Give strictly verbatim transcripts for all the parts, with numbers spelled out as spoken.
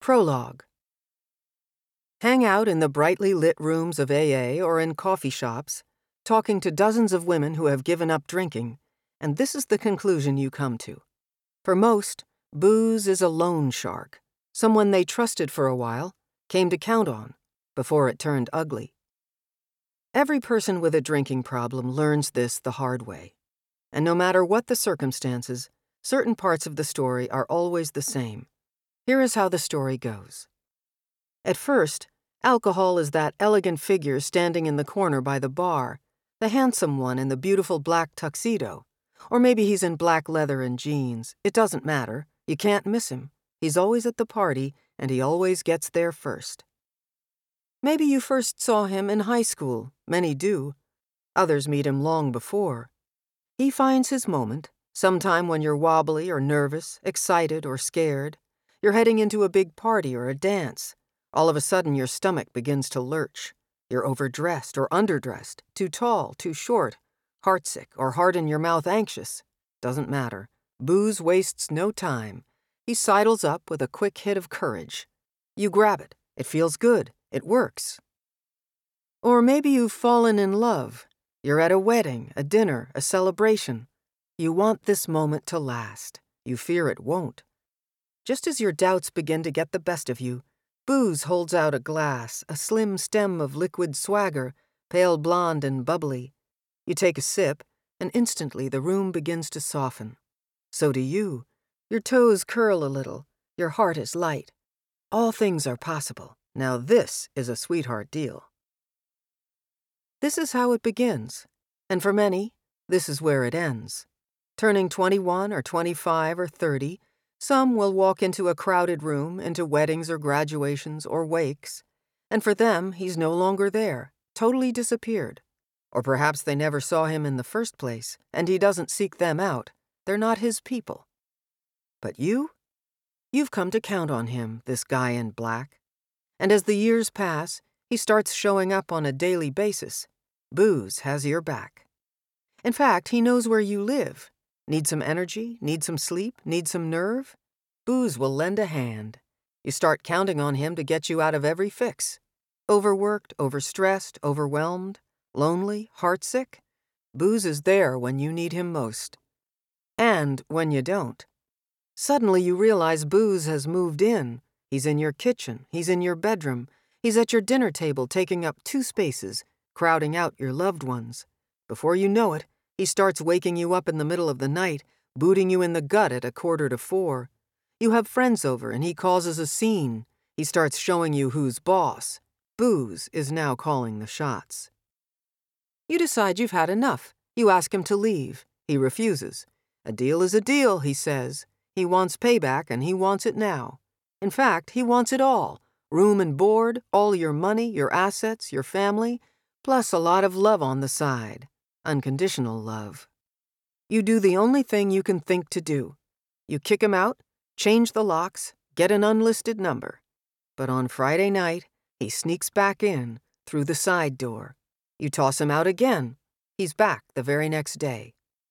Prologue. Hang out in the brightly lit rooms of A A or in coffee shops, talking to dozens of women who have given up drinking, and this is the conclusion you come to. For most, booze is a loan shark, someone they trusted for a while, came to count on, before it turned ugly. Every person with a drinking problem learns this the hard way. And no matter what the circumstances, certain parts of the story are always the same. Here is how the story goes. At first, alcohol is that elegant figure standing in the corner by the bar, the handsome one in the beautiful black tuxedo. Or maybe he's in black leather and jeans. It doesn't matter. You can't miss him. He's always at the party, and he always gets there first. Maybe you first saw him in high school. Many do. Others meet him long before. He finds his moment, sometime when you're wobbly or nervous, excited or scared. You're heading into a big party or a dance. All of a sudden, your stomach begins to lurch. You're overdressed or underdressed, too tall, too short, heartsick or heart in your mouth anxious. Doesn't matter. Booze wastes no time. He sidles up with a quick hit of courage. You grab it. It feels good. It works. Or maybe you've fallen in love. You're at a wedding, a dinner, a celebration. You want this moment to last. You fear it won't. Just as your doubts begin to get the best of you, booze holds out a glass, a slim stem of liquid swagger, pale blonde and bubbly. You take a sip, and instantly the room begins to soften. So do you. Your toes curl a little. Your heart is light. All things are possible. Now this is a sweetheart deal. This is how it begins, and for many, this is where it ends. Turning twenty-one or twenty-five or thirty, some will walk into a crowded room, into weddings or graduations or wakes, and for them, he's no longer there, totally disappeared. Or perhaps they never saw him in the first place, and he doesn't seek them out. They're not his people. But you? You've come to count on him, this guy in black. And as the years pass, he starts showing up on a daily basis. Booze has your back. In fact, he knows where you live. Need some energy? Need some sleep? Need some nerve? Booze will lend a hand. You start counting on him to get you out of every fix. Overworked, overstressed, overwhelmed, lonely, heartsick? Booze is there when you need him most. And when you don't. Suddenly you realize booze has moved in. He's in your kitchen. He's in your bedroom. He's at your dinner table taking up two spaces, crowding out your loved ones. Before you know it, he starts waking you up in the middle of the night, booting you in the gut at a quarter to four. You have friends over and he causes a scene. He starts showing you who's boss. Booze is now calling the shots. You decide you've had enough. You ask him to leave. He refuses. A deal is a deal, he says. He wants payback and he wants it now. In fact, he wants it all. Room and board, all your money, your assets, your family, plus a lot of love on the side. Unconditional love. You do the only thing you can think to do. You kick him out, change the locks, get an unlisted number. But on Friday night, he sneaks back in, through the side door. You toss him out again. He's back the very next day.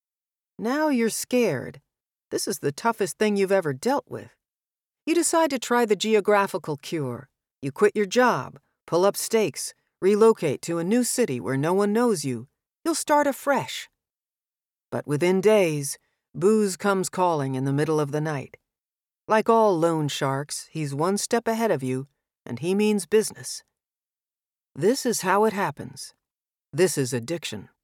Now you're scared. This is the toughest thing you've ever dealt with. You decide to try the geographical cure. You quit your job, pull up stakes, relocate to a new city where no one knows you. You'll start afresh. But within days, booze comes calling in the middle of the night. Like all loan sharks, he's one step ahead of you, and he means business. This is how it happens. This is addiction.